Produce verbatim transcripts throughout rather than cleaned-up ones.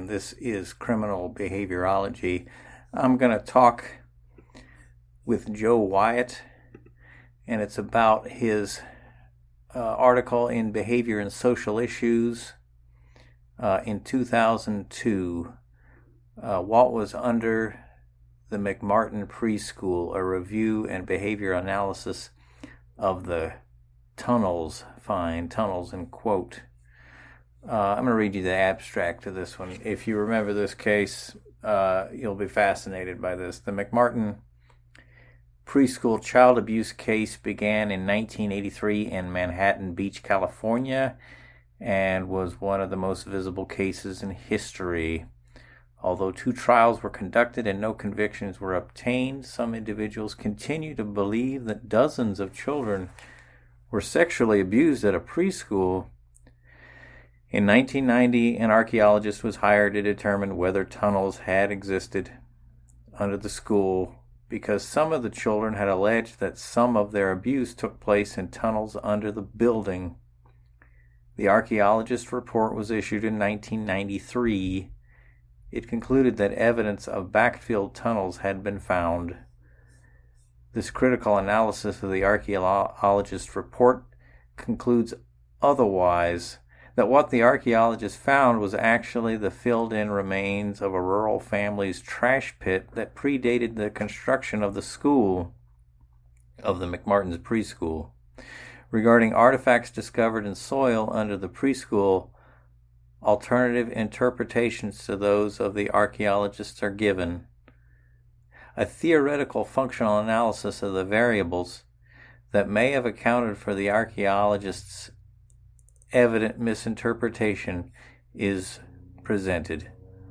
and this is Criminal Behaviorology. I'm going to talk with Joe Wyatt, and it's about his uh, article in Behavior and Social Issues uh, in two thousand two. Uh, Walt was under the McMartin Preschool, a review and behavior analysis of the Tunnels find, Tunnels in quote. Uh, I'm going to read you the abstract to this one. If you remember this case, uh, you'll be fascinated by this. The McMartin Preschool child abuse case began in nineteen eighty-three in Manhattan Beach, California, and was one of the most visible cases in history. Although two trials were conducted and no convictions were obtained, some individuals continue to believe that dozens of children were sexually abused at a preschool. In nineteen ninety, an archaeologist was hired to determine whether tunnels had existed under the school because some of the children had alleged that some of their abuse took place in tunnels under the building. The archaeologist's report was issued in nineteen ninety-three. It concluded that evidence of backfilled tunnels had been found. This critical analysis of the archaeologist's report concludes otherwise, that what the archaeologist found was actually the filled-in remains of a rural family's trash pit that predated the construction of the school, of the McMartin's preschool. Regarding artifacts discovered in soil under the preschool, alternative interpretations to those of the archaeologists are given. A theoretical functional analysis of the variables that may have accounted for the archaeologist's evident misinterpretation is presented.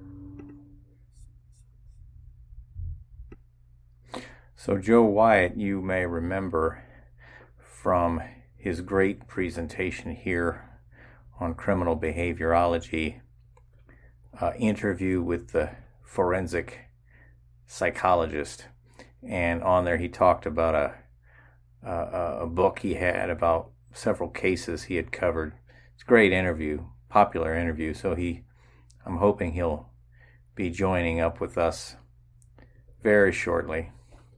So Joe Wyatt, you may remember from his great presentation here on criminal behaviorology, uh, interview with the forensic psychologist, and on there he talked about a, a a book he had about several cases he had covered. It's a great interview, popular interview, so he, I'm hoping he'll be joining up with us very shortly.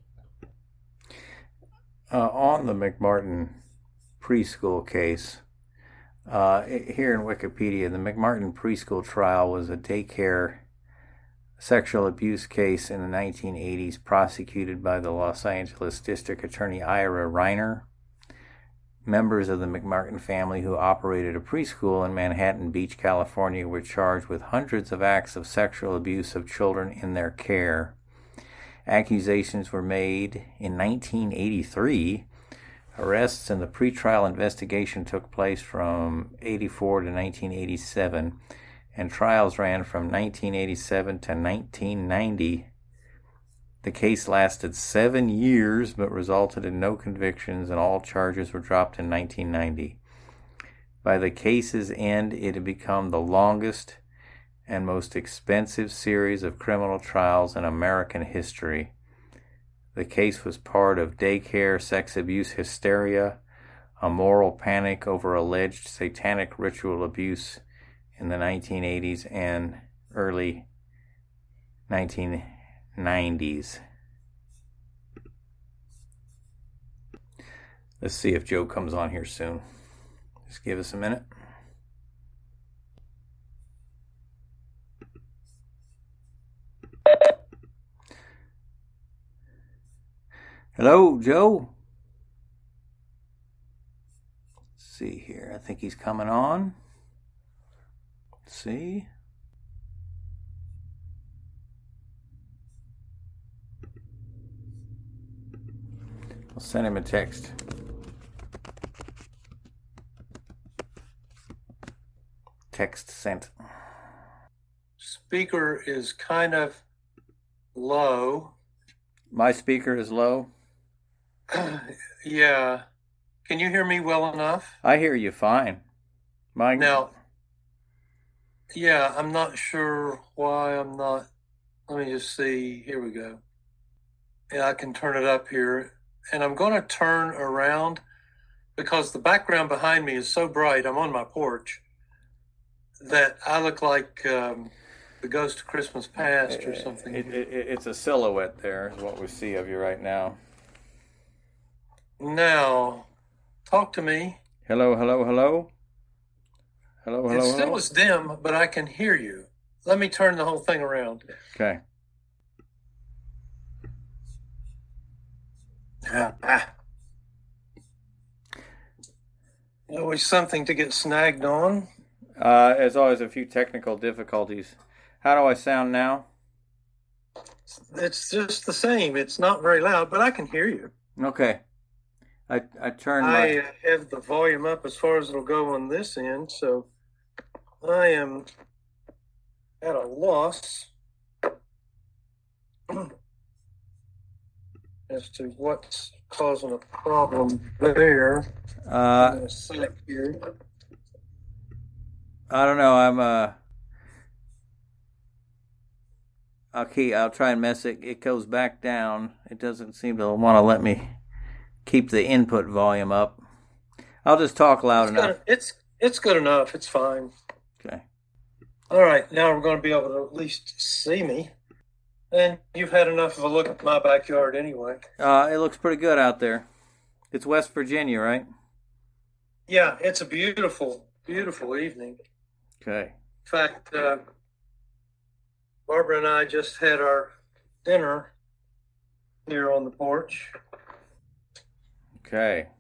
Uh, on the McMartin preschool case, uh, here in Wikipedia, the McMartin preschool trial was a daycare sexual abuse case in the nineteen eighties prosecuted by the Los Angeles District Attorney Ira Reiner. Members of the McMartin family who operated a preschool in Manhattan Beach, California, were charged with hundreds of acts of sexual abuse of children in their care. Accusations were made in nineteen eighty-three. Arrests and the pretrial investigation took place from eighty-four to nineteen eighty-seven, and trials ran from nineteen eighty-seven to nineteen ninety. The case lasted seven years but resulted in no convictions, and all charges were dropped in nineteen ninety. By the case's end, it had become the longest and most expensive series of criminal trials in American history. The case was part of daycare sex abuse hysteria, a moral panic over alleged satanic ritual abuse in the nineteen eighties and early nineteen nineties. Let's see if Joe comes on here soon. Just give us a minute. Hello, Joe. Let's see here. I think he's coming on. Let's see. I'll send him a text. Text sent. Speaker is kind of low. My speaker is low? Yeah. Can you hear me well enough? I hear you fine. Mine. Now, yeah, I'm not sure why I'm not. Let me just see. Here we go. Yeah, I can turn it up here. And I'm going to turn around because the background behind me is so bright. I'm on my porch that I look like um, The Ghost of Christmas Past or something. It, it, it, it's a silhouette there, is what we see of you right now. Now, talk to me. Hello, hello, hello. Hello, hello, It hello. still is dim, but I can hear you. Let me turn the whole thing around. Okay. Ah, ah. Always something to get snagged on. Uh, as always, a few technical difficulties. How do I sound now? It's just the same. It's not very loud, but I can hear you. Okay. I I turned my... I have the volume up as far as it'll go on this end, so I am at a loss as to what's causing a problem there. Uh, I'm gonna set here. I don't know. I'm uh. Okay, I'll try and mess it. It goes back down. It doesn't seem to want to let me keep the input volume up. I'll just talk loud It's enough. good, it's it's good enough. It's fine. Okay. All right, now we're going to be able to at least see me. And you've had enough of a look at my backyard anyway. Uh, it looks pretty good out there. It's West Virginia, right? Yeah, it's a beautiful, beautiful evening. Okay. In fact, uh, Barbara and I just had our dinner here on the porch. Okay.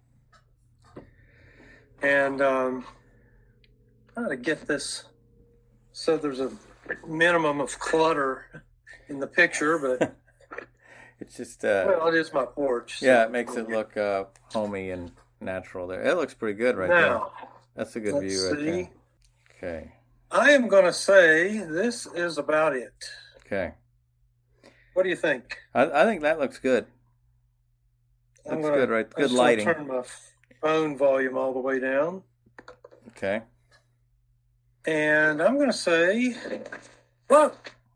And um, trying to get this so there's a minimum of clutter in the picture, but It's just uh. well, it is my porch. So. Yeah, it makes it look uh homey and natural there. It looks pretty good right now, there. That's a good let's view right see. there. Okay. I am going to say this is about it. Okay. What do you think? I I think that looks good. I'm Looks gonna, good, right? I Good just wanna lighting. turn my phone volume all the way down. Okay. And I'm going to say, well,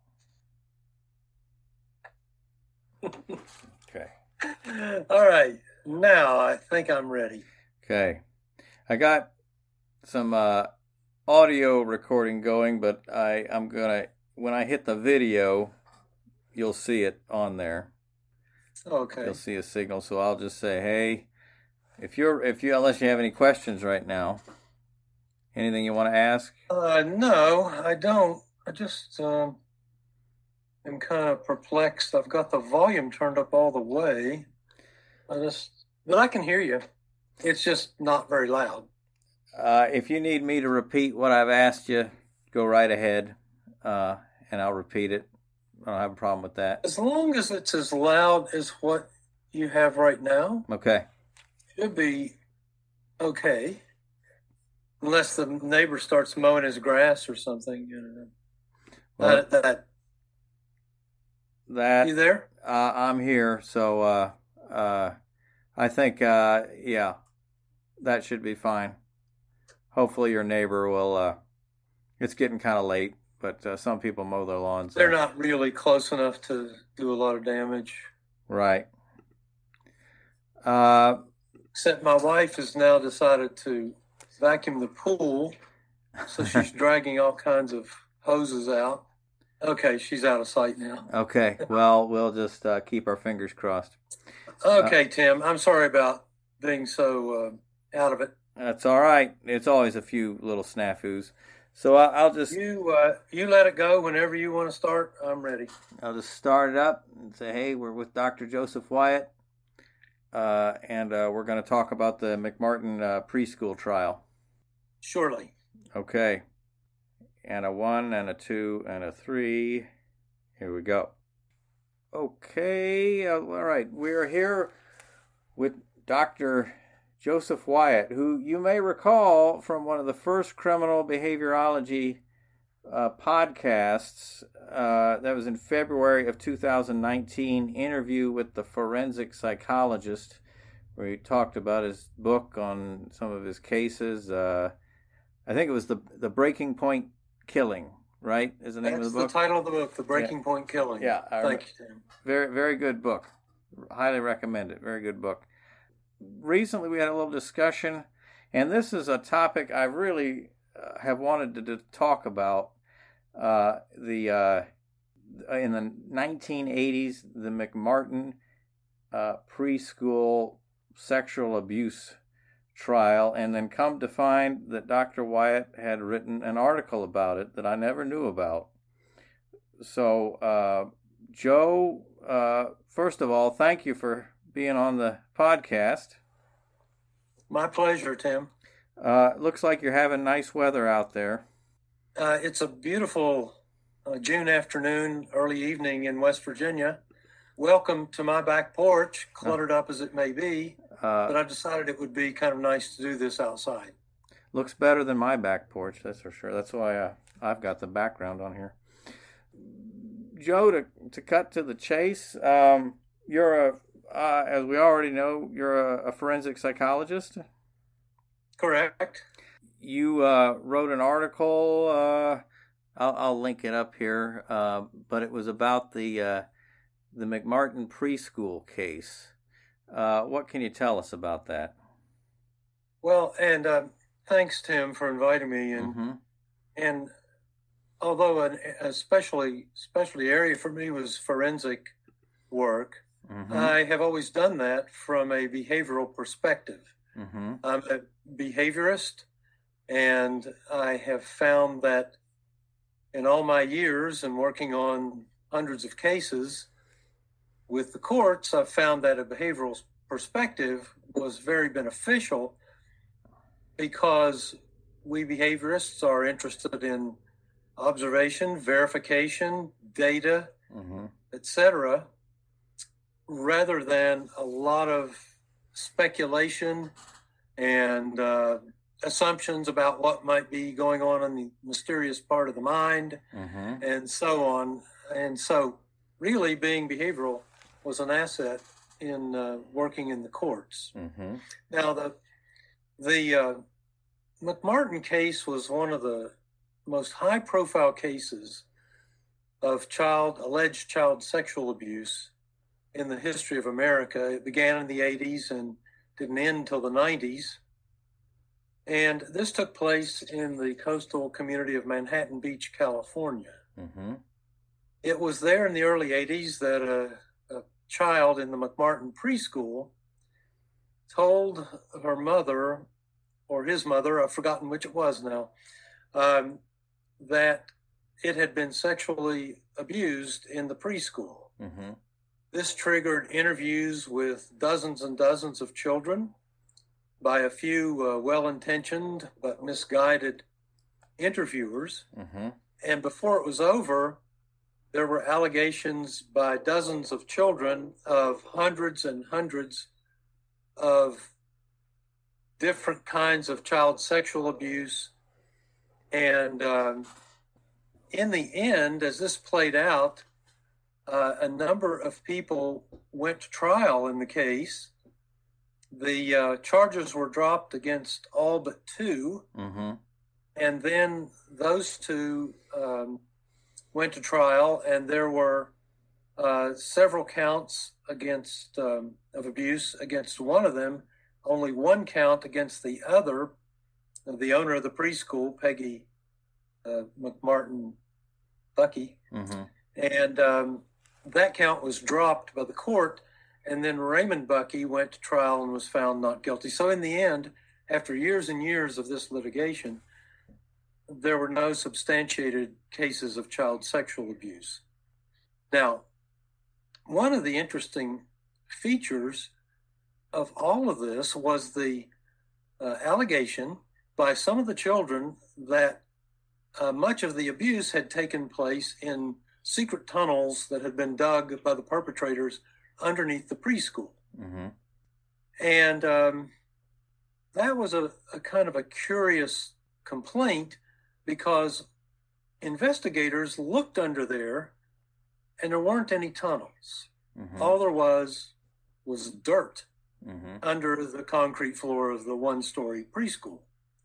Okay. all right. Now I think I'm ready. Okay. I got some uh, audio recording going, but I, I'm gonna when I hit the video, you'll see it on there. Okay. You'll see a signal. So I'll just say, hey, if you're if you unless you have any questions right now, anything you want to ask? Uh, no, I don't. I just um, am kind of perplexed. I've got the volume turned up all the way. I just, but I can hear you. It's just not very loud. Uh, if you need me to repeat what I've asked you, go right ahead, uh, and I'll repeat it. I don't have a problem with that. As long as it's as loud as what you have right now, Okay. should be okay. Unless the neighbor starts mowing his grass or something. You know. Well, that, that, that you there? Uh, I'm here, so uh, uh, I think, uh, yeah, that should be fine. Hopefully your neighbor will, uh, it's getting kind of late, but uh, some people mow their lawns. They're uh, not really close enough to do a lot of damage. Right. Uh, Except my wife has now decided to vacuum the pool, so she's dragging all kinds of hoses out. Okay, she's out of sight now. okay, well, we'll just uh, keep our fingers crossed. Okay, Tim, I'm sorry about being so uh, out of it. That's all right. It's always a few little snafus. So I, I'll just You uh, you let it go whenever you want to start. I'm ready. I'll just start it up and say, hey, we're with Doctor Joseph Wyatt, uh, and uh, we're going to talk about the McMartin uh, preschool trial. Surely. Okay. And a one and a two and a three. Here we go. Okay. Uh, all right. We're here with Doctor Joseph Wyatt, who you may recall from one of the first criminal behaviorology uh, podcasts. Uh, that was in February of two thousand nineteen. Interview with the forensic psychologist, where he talked about his book on some of his cases. Uh, I think it was the the Breaking Point Killing, right? Is the name That's of the book? the title of the book, The Breaking Yeah. Point Killing. Yeah, I Thank re- you, Tim. Very, very good book. Highly recommend it. Very good book. Recently, we had a little discussion, and this is a topic I really uh, have wanted to, to talk about Uh, the uh, in the nineteen eighties, the McMartin uh, preschool sexual abuse trial, and then come to find that Doctor Wyatt had written an article about it that I never knew about. So, uh, Joe, uh, first of all, thank you for being on the podcast. My pleasure, Tim. Uh, looks like you're having nice weather out there. Uh, it's a beautiful uh, June afternoon, early evening in West Virginia. Welcome to my back porch, cluttered up as it may be, uh, but I decided it would be kind of nice to do this outside. Looks better than my back porch, that's for sure. That's why uh, I've got the background on here. Joe, to, to cut to the chase, um, you're a, uh, as we already know, you're a, a forensic psychologist. Correct. You uh, wrote an article, uh, I'll, I'll link it up here, uh, but it was about the uh, the McMartin preschool case. Uh, what can you tell us about that? Well, and uh, thanks, Tim, for inviting me. And mm-hmm. and although an, a specialty specialty area for me was forensic work, mm-hmm. I have always done that from a behavioral perspective. Mm-hmm. I'm a behaviorist, and I have found that in all my years and working on hundreds of cases with the courts, I've found that a behavioral perspective was very beneficial because we behaviorists are interested in observation, verification, data, mm-hmm. et cetera, rather than a lot of speculation and uh, assumptions about what might be going on in the mysterious part of the mind, mm-hmm. and so on. And so really being behavioral was an asset in uh, working in the courts. Mm-hmm. Now, the the uh, McMartin case was one of the most high-profile cases of child alleged child sexual abuse in the history of America. It began in the eighties and didn't end until the nineties. And this took place in the coastal community of Manhattan Beach, California. Mm-hmm. It was there in the early eighties that a, a child in the McMartin preschool told her mother, or his mother, I've forgotten which it was now, um, that it had been sexually abused in the preschool. Mm-hmm. This triggered interviews with dozens and dozens of children by a few uh, well-intentioned but misguided interviewers. Mm-hmm. And before it was over, there were allegations by dozens of children of hundreds and hundreds of different kinds of child sexual abuse. And um, in the end, as this played out, uh, a number of people went to trial in the case. The uh, charges were dropped against all but two. Mm-hmm. And then those two um, went to trial, and there were uh, several counts against um, of abuse against one of them, only one count against the other, the owner of the preschool, Peggy uh, McMartin Bucky. Mm-hmm. And um, that count was dropped by the court, and then Raymond Bucky went to trial and was found not guilty. So in the end, after years and years of this litigation, there were no substantiated cases of child sexual abuse. Now, one of the interesting features of all of this was the uh, allegation by some of the children that uh, much of the abuse had taken place in secret tunnels that had been dug by the perpetrators underneath the preschool. Mm-hmm. And um, that was a, a kind of a curious complaint, because investigators looked under there and there weren't any tunnels. Mm-hmm. All there was was dirt mm-hmm. under the concrete floor of the one-story preschool.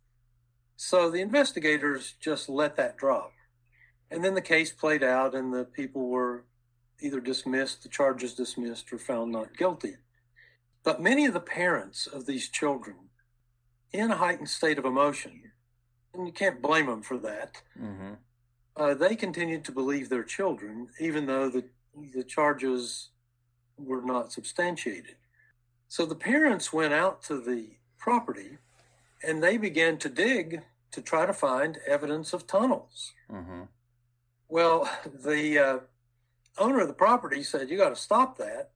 So the investigators just let that drop. And then the case played out and the people were either dismissed, the charges dismissed, or found not guilty. But many of the parents of these children, in a heightened state of emotion, and you can't blame them for that, mm-hmm. uh, they continued to believe their children, even though the, the charges were not substantiated. So the parents went out to the property and they began to dig to try to find evidence of tunnels. Mm-hmm. Well, the uh, owner of the property said, "You got to stop that."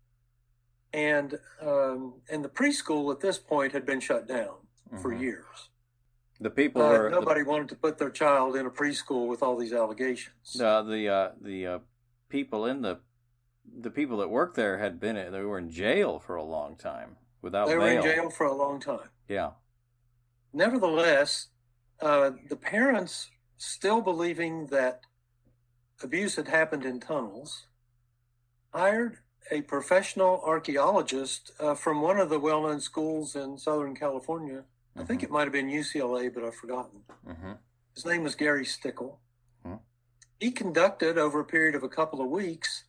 And um, and the preschool at this point had been shut down mm-hmm. for years. The people uh, were nobody the, wanted to put their child in a preschool with all these allegations. The the uh, the uh, people in the the people that worked there had been they were in jail for a long time without they bail. were in jail for a long time. Yeah. Nevertheless, uh, the parents, still believing that abuse had happened in tunnels, hired a professional archaeologist uh, from one of the well-known schools in Southern California. I think it might have been U C L A, but I've forgotten. Mm-hmm. His name was Gary Stickle. Mm-hmm. He conducted, over a period of a couple of weeks,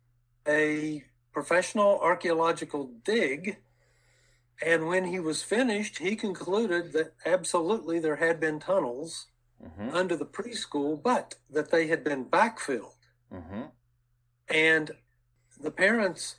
a professional archaeological dig. And when he was finished, he concluded that absolutely there had been tunnels mm-hmm. under the preschool, but that they had been backfilled. Mm-hmm. And the parents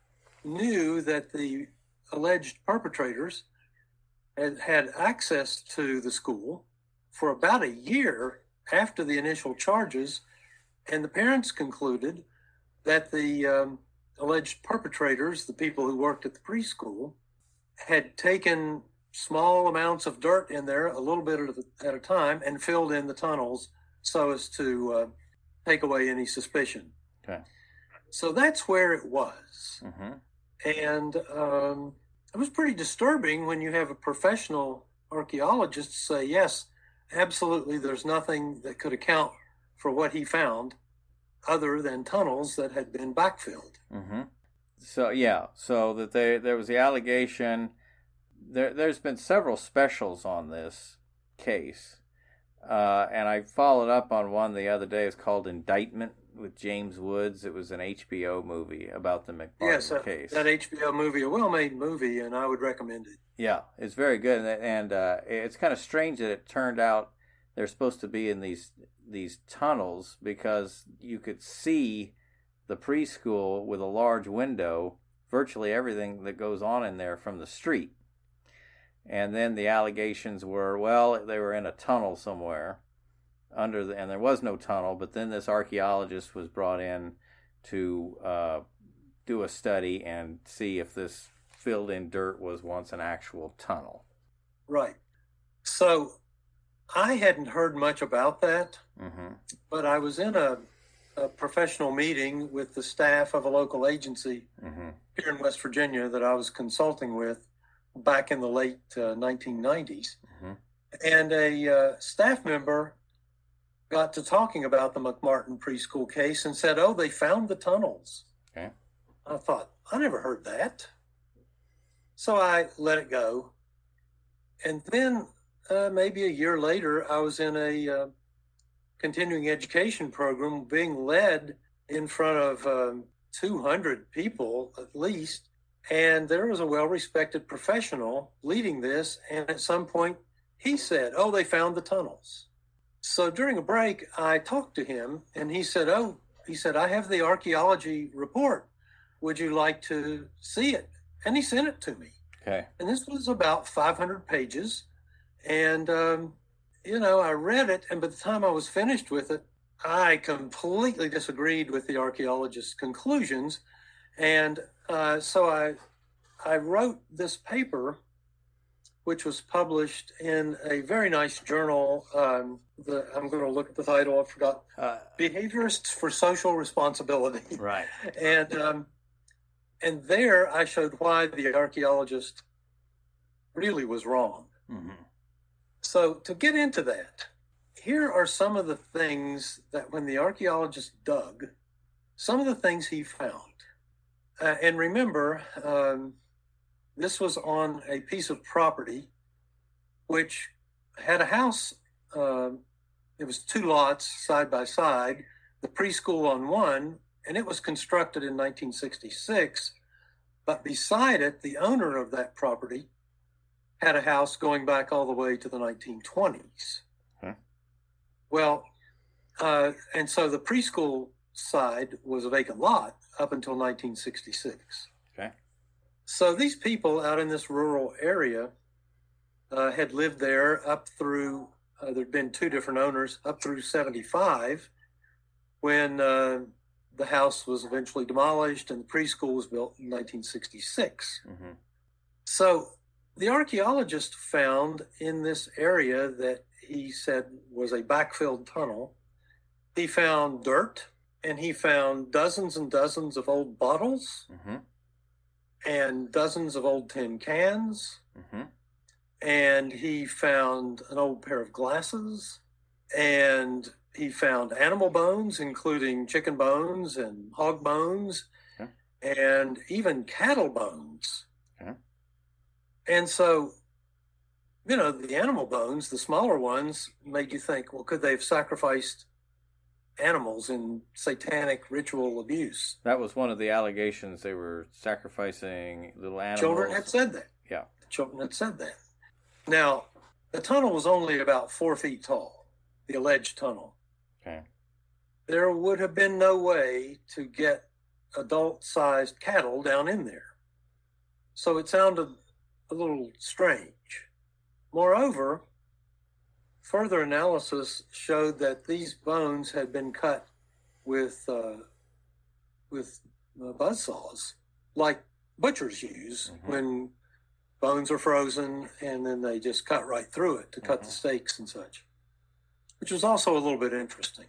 knew that the alleged perpetrators had had access to the school for about a year after the initial charges, and the parents concluded that the um, alleged perpetrators, the people who worked at the preschool, had taken small amounts of dirt in there, a little bit at a, at a time, and filled in the tunnels so as to uh, take away any suspicion. Okay. So that's where it was. Mm-hmm. And um, it was pretty disturbing when you have a professional archaeologist say, yes, absolutely, there's nothing that could account for what he found other than tunnels that had been backfilled. Mm-hmm. So, yeah, so that they, there was the allegation. There, there's been several specials on this case. Uh, and I followed up on one the other day. It's called Indictment with James Woods. It was an H B O movie about the McMartin yes, that, case. That H B O movie, a well-made movie, and I would recommend it. Yeah, it's very good. And, and uh, it's kind of strange that it turned out they're supposed to be in these these tunnels because you could see the preschool with a large window, virtually everything that goes on in there from the street. And then the allegations were, well, they were in a tunnel somewhere under the, and there was no tunnel, but then this archaeologist was brought in to uh, do a study and see if this filled in dirt was once an actual tunnel. Right. So I hadn't heard much about that, mm-hmm. but I was in a, a professional meeting with the staff of a local agency mm-hmm. here in West Virginia that I was consulting with back in the late uh, nineteen nineties. Mm-hmm. And a uh, staff member got to talking about the McMartin preschool case and said, oh, they found the tunnels. Okay. I thought, I never heard that. So I let it go. And then uh, maybe a year later, I was in a uh, continuing education program being led in front of um, two hundred people at least. And there was a well-respected professional leading this. And at some point, he said, oh, they found the tunnels. So during a break, I talked to him, and he said, oh, he said, I have the archaeology report. Would you like to see it? And he sent it to me. Okay. And this was about five hundred pages. And, um, you know, I read it, and by the time I was finished with it, I completely disagreed with the archaeologist's conclusions. And uh, so I I wrote this paper, which was published in a very nice journal. Um, the, I'm going to look at the title. I forgot. Uh, Behaviorists for Social Responsibility. Right. And um, and there I showed why the archaeologist really was wrong. Mm-hmm. So to get into that, here are some of the things that when the archaeologist dug, some of the things he found. Uh, and remember, um, this was on a piece of property which had a house. Uh, it was two lots side by side, the preschool on one, and it was constructed in nineteen sixty-six. But beside it, the owner of that property had a house going back all the way to the nineteen twenties. Huh. Well, Uh, and so the preschool side was a vacant lot up until nineteen sixty-six. Okay. So these people out in this rural area uh, had lived there up through, uh, there'd been two different owners, up through seventy-five, when uh, the house was eventually demolished and the preschool was built in nineteen sixty-six. Mm-hmm. So the archaeologist found in this area that he said was a backfilled tunnel, he found dirt, and he found dozens and dozens of old bottles, mm-hmm. and dozens of old tin cans, mm-hmm. and he found an old pair of glasses, and he found animal bones, including chicken bones and hog bones, okay. and even cattle bones. Okay. And so, you know, the animal bones, the smaller ones, made you think, well, could they have sacrificed animals in satanic ritual abuse? That was one of the allegations. They were sacrificing little animals. Children had said that. Yeah. Children had said that. Now, the tunnel was only about four feet tall, the alleged tunnel. Okay. There would have been no way to get adult-sized cattle down in there. So it sounded a little strange. Moreover, further analysis showed that these bones had been cut with uh, with uh, buzzsaws, like butchers use mm-hmm. when bones are frozen, and then they just cut right through it to cut mm-hmm. the steaks and such, which was also a little bit interesting.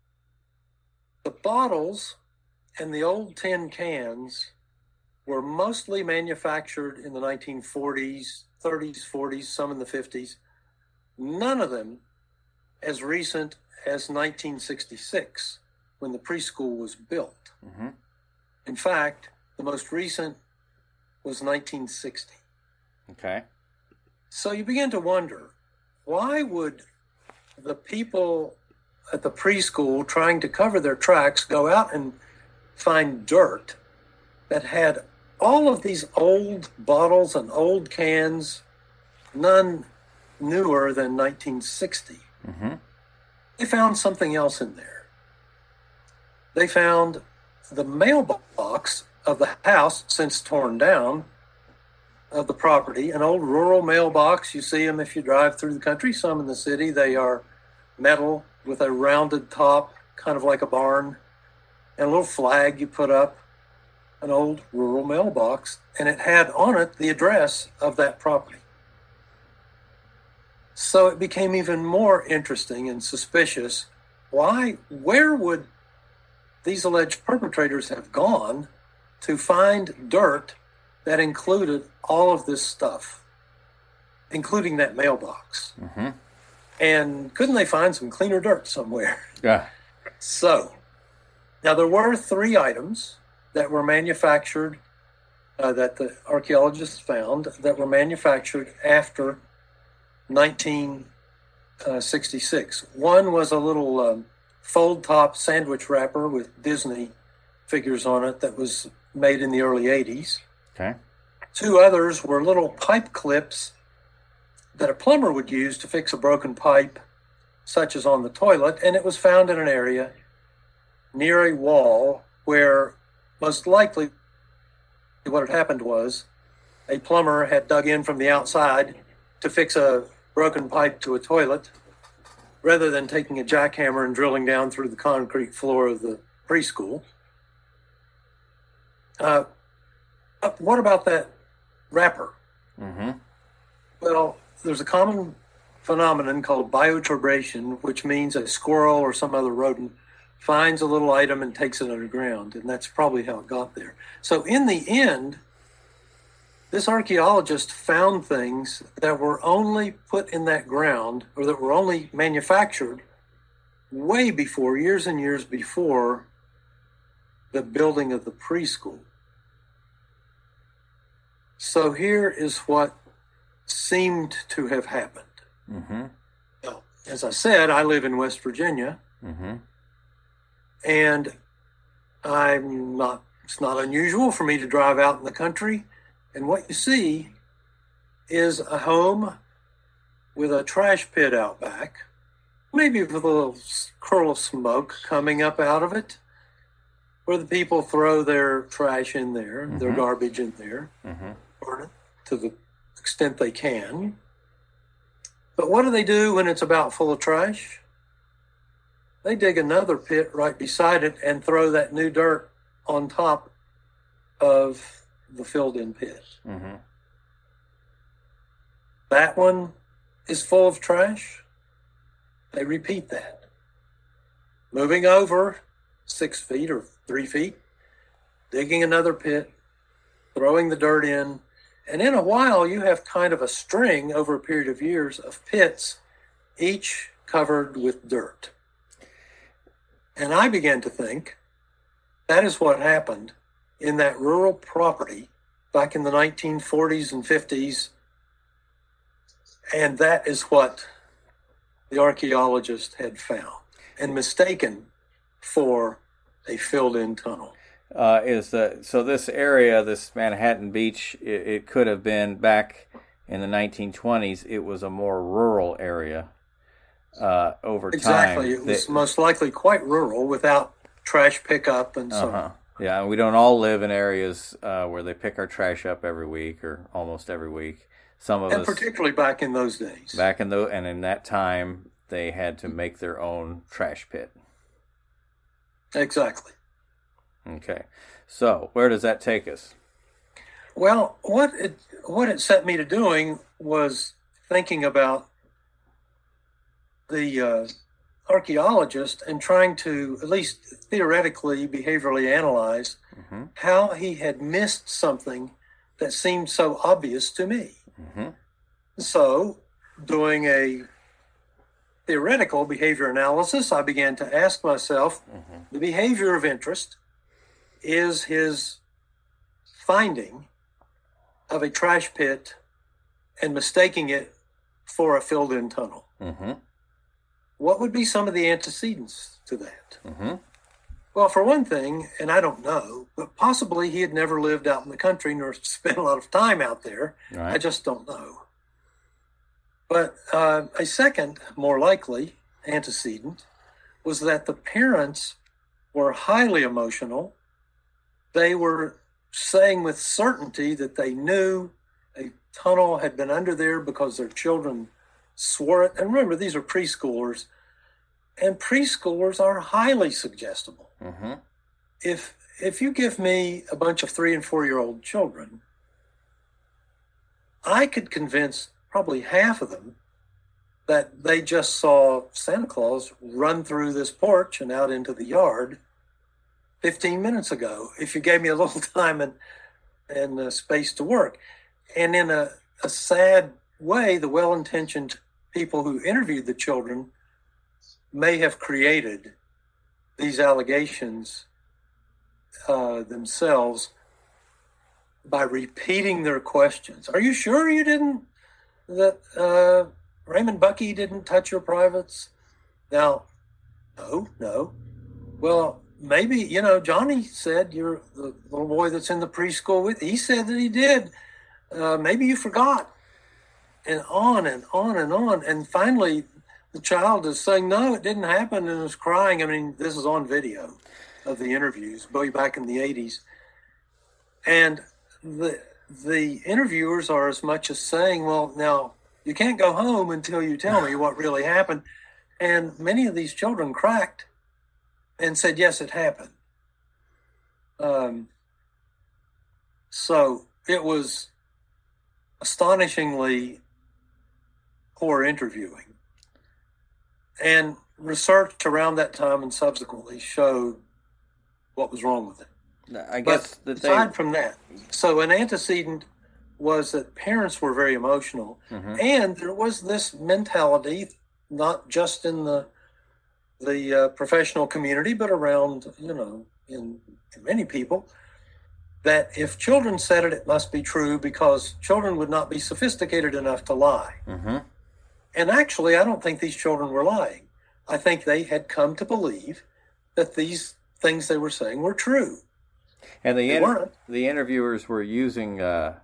The bottles and the old tin cans were mostly manufactured in the nineteen forties, thirties, forties, some in the fifties. None of them as recent as nineteen sixty-six, when the preschool was built. Mm-hmm. In fact, the most recent was nineteen sixty. Okay. So you begin to wonder, why would the people at the preschool trying to cover their tracks go out and find dirt that had all of these old bottles and old cans, none newer than nineteen sixty. Mm-hmm. They found something else in there. They found the mailbox of the house, since torn down, of the property, an old rural mailbox. You see them if you drive through the country. Some in the city, they are metal with a rounded top, kind of like a barn, and a little flag you put up, an old rural mailbox, and it had on it the address of that property. So it became even more interesting and suspicious. Why, where would these alleged perpetrators have gone to find dirt that included all of this stuff, including that mailbox? Mm-hmm. And couldn't they find some cleaner dirt somewhere? Yeah. So, now there were three items that were manufactured, uh, that the archaeologists found, that were manufactured after nineteen sixty-six. One was a little um, fold-top sandwich wrapper with Disney figures on it that was made in the early eighties. Okay. Two others were little pipe clips that a plumber would use to fix a broken pipe, such as on the toilet, and it was found in an area near a wall where most likely what had happened was a plumber had dug in from the outside to fix a broken pipe to a toilet, rather than taking a jackhammer and drilling down through the concrete floor of the preschool. Uh, what about that wrapper? Mm-hmm. Well, there's a common phenomenon called bioturbation, which means a squirrel or some other rodent finds a little item and takes it underground, and that's probably how it got there. So in the end, this archaeologist found things that were only put in that ground, or that were only manufactured way before, years and years before the building of the preschool. So here is what seemed to have happened. Mm-hmm. Now, as I said, I live in West Virginia, mm-hmm. and I'm not, it's not unusual for me to drive out in the country, and what you see is a home with a trash pit out back, maybe with a little curl of smoke coming up out of it, where the people throw their trash in there, mm-hmm. their garbage in there, mm-hmm. burn it to the extent they can. But what do they do when it's about full of trash? They dig another pit right beside it and throw that new dirt on top of the filled-in pit. Mm-hmm. That one is full of trash. They repeat that. Moving over six feet or three feet, digging another pit, throwing the dirt in, and in a while you have kind of a string over a period of years of pits, each covered with dirt. And I began to think that is what happened in that rural property back in the nineteen forties and fifties. And that is what the archaeologist had found and mistaken for a filled-in tunnel. Uh, is the so this area, this Manhattan Beach, it, it could have been back in the nineteen twenties. It was a more rural area. Uh, over time, exactly, it was the, most likely quite rural without trash pickup and so uh-huh. on. Yeah, we don't all live in areas uh, where they pick our trash up every week or almost every week. Some of and us, particularly back in those days. Back in the and in that time, they had to make their own trash pit. Exactly. Okay, so where does that take us? Well, what it what it set me to doing was thinking about the uh, archaeologist and trying to, at least theoretically, behaviorally analyze mm-hmm. how he had missed something that seemed so obvious to me. Mm-hmm. So, doing a theoretical behavior analysis, I began to ask myself, mm-hmm. the behavior of interest is his finding of a trash pit and mistaking it for a filled-in tunnel. Mm-hmm. What would be some of the antecedents to that? Mm-hmm. Well, for one thing, and I don't know, but possibly he had never lived out in the country nor spent a lot of time out there. Right. I just don't know. But uh, a second, more likely, antecedent was that the parents were highly emotional. They were saying with certainty that they knew a tunnel had been under there because their children swore it. And remember, these are preschoolers, and preschoolers are highly suggestible. Mm-hmm. If if you give me a bunch of three and four year old children, I could convince probably half of them that they just saw Santa Claus run through this porch and out into the yard fifteen minutes ago, if you gave me a little time and and uh, space to work. And in a, a sad way, the well-intentioned people who interviewed the children may have created these allegations uh, themselves by repeating their questions. Are you sure you didn't, that uh, Raymond Bucky didn't touch your privates? Now, no, no. Well, maybe, you know, Johnny said, you're the little boy that's in the preschool with, he said that he did. Uh, maybe you forgot. And on and on and on. And finally, the child is saying, no, it didn't happen, and is crying. I mean, this is on video of the interviews, way back in the eighties. And the the interviewers are as much as saying, well, now, you can't go home until you tell me what really happened. And many of these children cracked and said, yes, it happened. Um, so it was astonishingly poor interviewing. And research around that time and subsequently showed what was wrong with it. I guess but that they... aside from that, so an antecedent was that parents were very emotional, mm-hmm. and there was this mentality, not just in the the uh, professional community, but around, you know, in, in many people, that if children said it, it must be true, because children would not be sophisticated enough to lie. Mm-hmm. And actually, I don't think these children were lying. I think they had come to believe that these things they were saying were true. And the inter- the interviewers were using uh,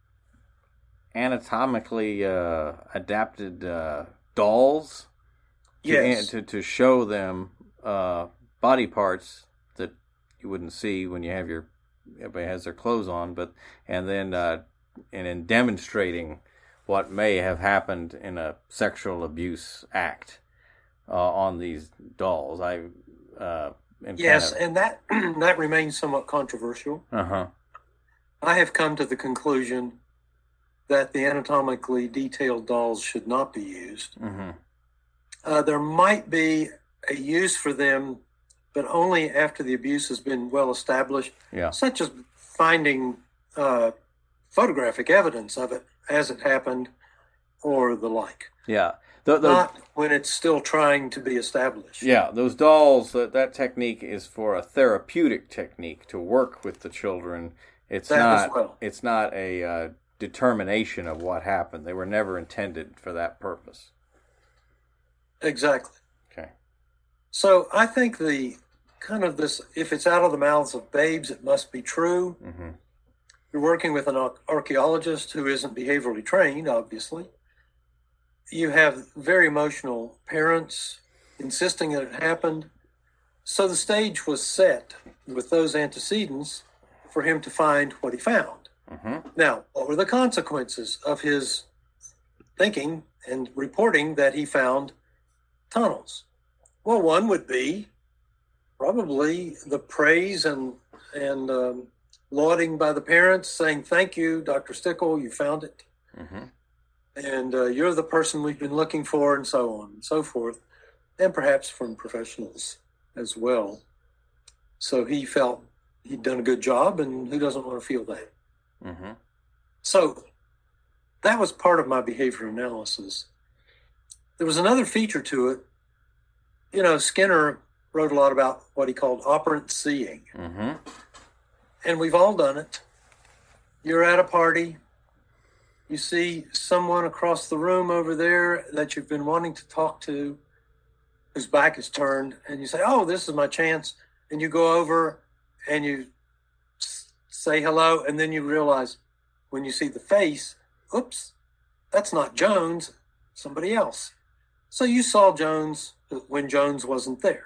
anatomically uh, adapted uh, dolls to Yes. to to show them uh, body parts that you wouldn't see when you have your everybody has their clothes on, but and then uh, and in demonstrating what may have happened in a sexual abuse act uh, on these dolls. I uh, am Yes, kind and that that remains somewhat controversial. of uh huh I have come to the conclusion that the anatomically detailed dolls should not be used. mm-hmm. Uh, there might be a use for them, but only after the abuse has been well established, yeah such as finding uh, photographic evidence of it as it happened or the like. yeah. Th- those, Not when it's still trying to be established. Yeah, those dolls, that, that technique is for a therapeutic technique to work with the children. It's That not as well. it's not a uh, determination of what happened. They were never intended for that purpose. Exactly. Okay. So I think the kind of this, if it's out of the mouths of babes, it must be true. Mm-hmm. You're working with an archaeologist who isn't behaviorally trained, obviously. You have very emotional parents insisting that it happened. So the stage was set with those antecedents for him to find what he found. Mm-hmm. Now, what were the consequences of his thinking and reporting that he found tunnels? Well, one would be probably the praise and and um, lauding by the parents, saying, "Thank you, Doctor Stickle, you found it, Mm-hmm. and uh, you're the person we've been looking for," and so on and so forth, and perhaps from professionals as well. So he felt he'd done a good job, and who doesn't want to feel that? Mm-hmm. So that was part of my behavior analysis. There was another feature to it. You know, Skinner wrote a lot about what he called operant seeing. Mm-hmm. And we've all done it. You're at a party. You see someone across the room over there that you've been wanting to talk to, whose back is turned, and you say, "Oh, this is my chance." And you go over and you say hello, and then you realize when you see the face, oops, that's not Jones, somebody else. So you saw Jones when Jones wasn't there.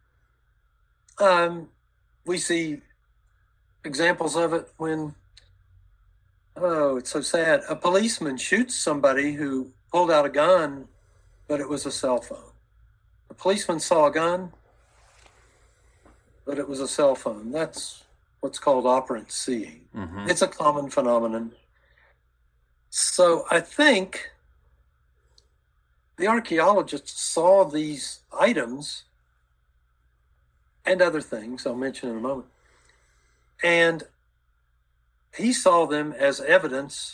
Um, we see examples of it when, oh, it's so sad, a policeman shoots somebody who pulled out a gun, but it was a cell phone. The policeman saw a gun, but it was a cell phone. That's what's called operant seeing. Mm-hmm. It's a common phenomenon. So I think the archaeologists saw these items and other things I'll mention in a moment, and he saw them as evidence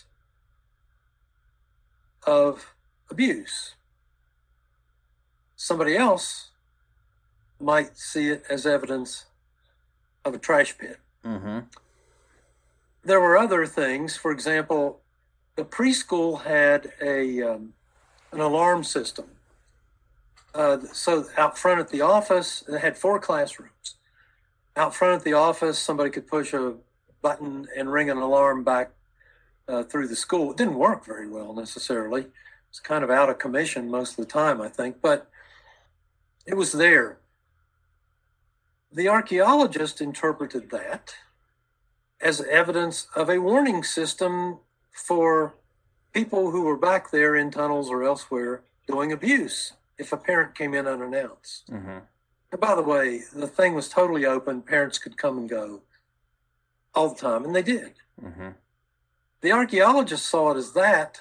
of abuse. Somebody else might see it as evidence of a trash pit. Mm-hmm. There were other things. For example, the preschool had a um, an alarm system. Uh, so out front at the office, it had four classrooms. Out front at the office, somebody could push a button and ring an alarm back uh, through the school. It didn't work very well necessarily. It's kind of out of commission most of the time, I think, but it was there. The archaeologist interpreted that as evidence of a warning system for people who were back there in tunnels or elsewhere doing abuse if a parent came in unannounced. Mm-hmm. And by the way, the thing was totally open. Parents could come and go all the time, and they did. Mm-hmm. The archaeologist saw it as that.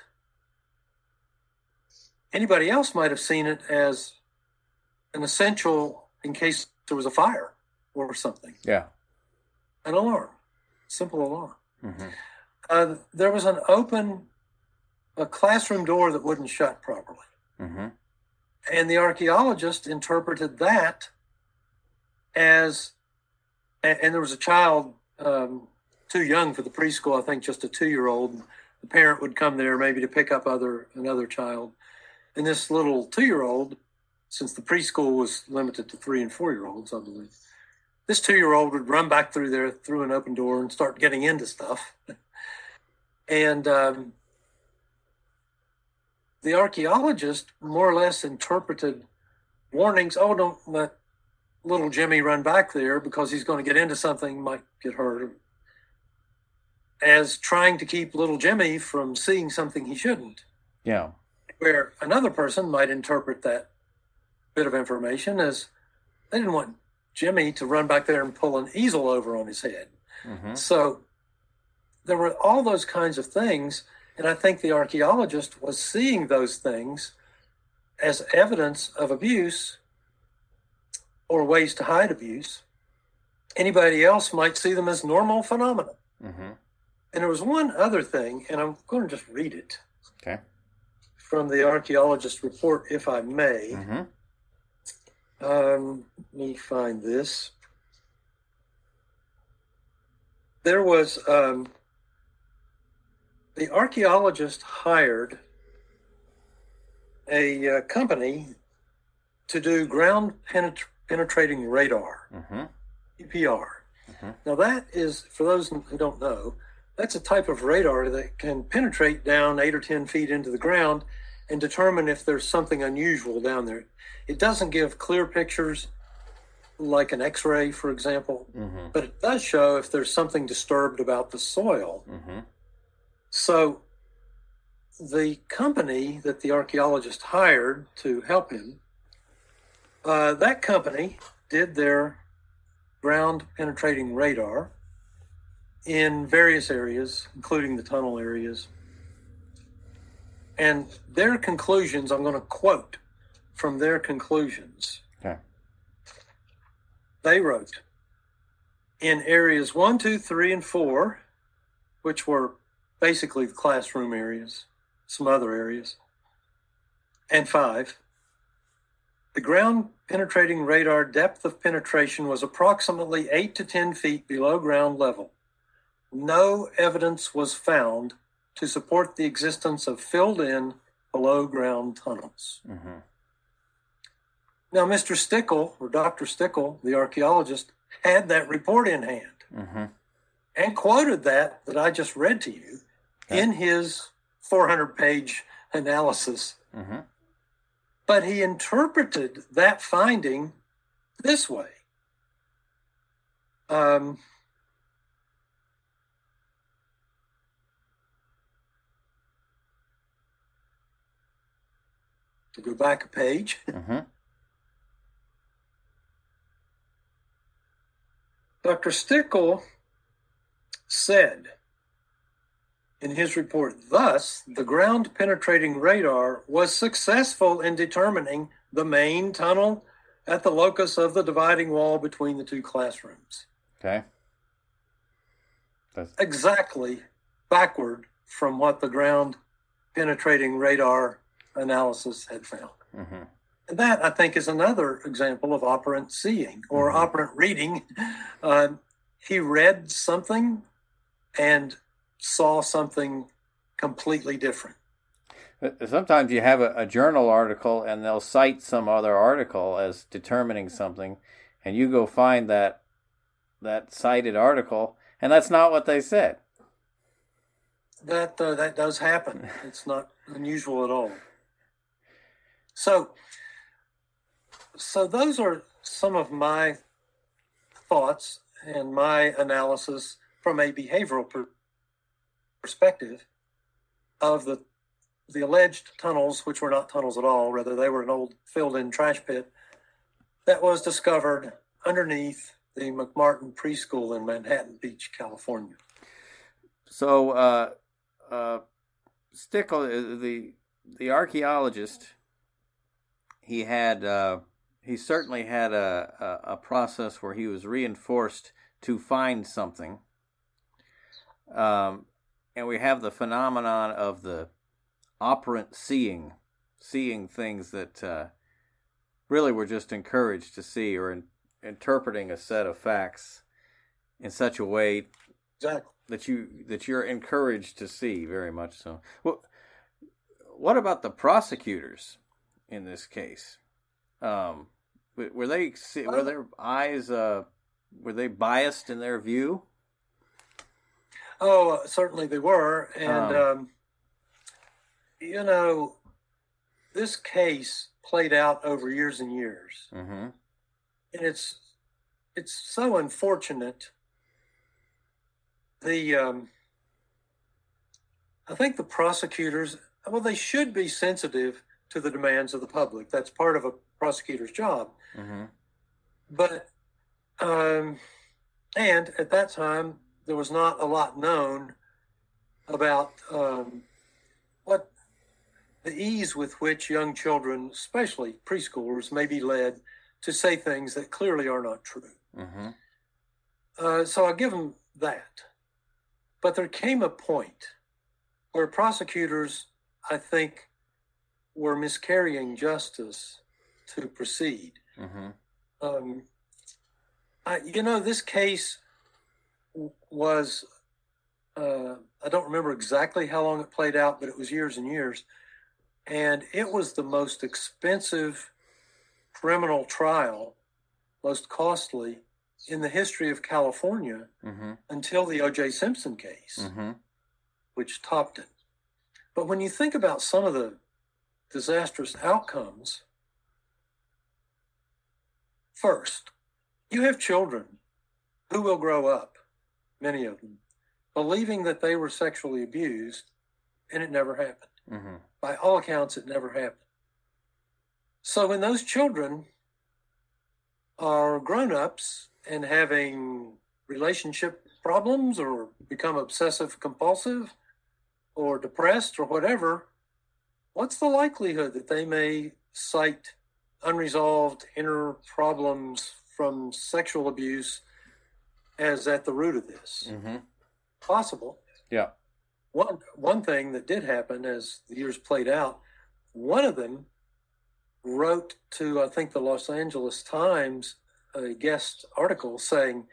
Anybody else might have seen it as an essential in case there was a fire or something. Yeah. An alarm, simple alarm. Mm-hmm. Uh, there was an open, a classroom door that wouldn't shut properly. Mm-hmm. And the archaeologist interpreted that as, and, and there was a child um, too young for the preschool, I think just a two-year-old. The parent would come there maybe to pick up other another child. And this little two-year-old, since the preschool was limited to three and four-year-olds, I believe, this two-year-old would run back through there through an open door and start getting into stuff. And um, the archaeologist more or less interpreted warnings. Oh, don't let little Jimmy run back there because he's going to get into something, might get hurt, as trying to keep little Jimmy from seeing something he shouldn't. Yeah. Where another person might interpret that bit of information as they didn't want Jimmy to run back there and pull an easel over on his head. Mm-hmm. So there were all those kinds of things, and I think the archaeologist was seeing those things as evidence of abuse or ways to hide abuse. Anybody else might see them as normal phenomena. Mm-hmm. And there was one other thing, and I'm going to just read it. Okay. From the archaeologist report, if I may. Mm-hmm. Um, let me find this. There was, um, the archaeologist hired a uh, company to do ground penet- penetrating radar, Mm-hmm. P P R. Mm-hmm. Now that is, for those who don't know, that's a type of radar that can penetrate down eight or ten feet into the ground and determine if there's something unusual down there. It doesn't give clear pictures like an X-ray, for example, Mm-hmm. but it does show if there's something disturbed about the soil. Mm-hmm. So the company that the archaeologist hired to help him, uh, that company did their ground penetrating radar in various areas, including the tunnel areas. And their conclusions, I'm going to quote from their conclusions. Okay. They wrote, in areas one, two, three, and four, which were basically the classroom areas, some other areas, and five, the ground penetrating radar depth of penetration was approximately eight to ten feet below ground level. No evidence was found to support the existence of filled-in below-ground tunnels. Mm-hmm. Now, Mister Stickle, or Doctor Stickle, the archaeologist, had that report in hand Mm-hmm. and quoted that that I just read to you Okay. in his four hundred page analysis. Mm-hmm. But he interpreted that finding this way. Um, to go back a page. Mm-hmm. Doctor Stickle said in his report, thus, the ground penetrating radar was successful in determining the main tunnel at the locus of the dividing wall between the two classrooms. Okay. That's Exactly backward from what the ground penetrating radar analysis had found. mm-hmm. And that, I think, is another example of operant seeing or Mhm. operant reading. Uh, he read something and saw something completely different. Sometimes you have a, a journal article and they'll cite some other article as determining something, and you go find that that cited article, and that's not what they said. That uh, that does happen. It's not unusual at all. So, so those are some of my thoughts and my analysis from a behavioral per- perspective of the the alleged tunnels, which were not tunnels at all. Rather, they were an old filled-in trash pit that was discovered underneath the McMartin Preschool in Manhattan Beach, California. So, uh, uh, Stickle, uh, the the archaeologist, he had uh, he certainly had a, a a process where he was reinforced to find something, um, and we have the phenomenon of the operant seeing, seeing things that uh, really were just encouraged to see, or in, interpreting a set of facts in such a way Exactly. that you that you're encouraged to see, very much so. Well, what about the prosecutors in this case? Um, were they were their eyes uh, were they biased in their view? Oh, uh, certainly they were, and Um, um, you know, this case played out over years and years. Mm-hmm. And it's it's so unfortunate. The um, I think the prosecutors, well, they should be sensitive to the demands of the public. That's part of a prosecutor's job. Mm-hmm. But um, and at that time, there was not a lot known about um, what the ease with which young children, especially preschoolers, may be led to say things that clearly are not true. Mm-hmm. Uh, so I'll give them that. But there came a point where prosecutors, I think, were miscarrying justice to proceed. Mm-hmm. Um, I, you know, this case was, uh, I don't remember exactly how long it played out, but it was years and years. And it was the most expensive criminal trial, most costly in the history of California Mm-hmm. until the O J Simpson case, Mm-hmm. which topped it. But when you think about some of the disastrous outcomes, first, you have children who will grow up, many of them, believing that they were sexually abused, and it never happened. Mm-hmm. By all accounts, it never happened. So when those children are grown-ups and having relationship problems or become obsessive compulsive or depressed or whatever, what's the likelihood that they may cite unresolved inner problems from sexual abuse as at the root of this? Mm-hmm. Possible. Yeah. One one thing that did happen as the years played out, one of them wrote to, I think, the Los Angeles Times, a guest article saying,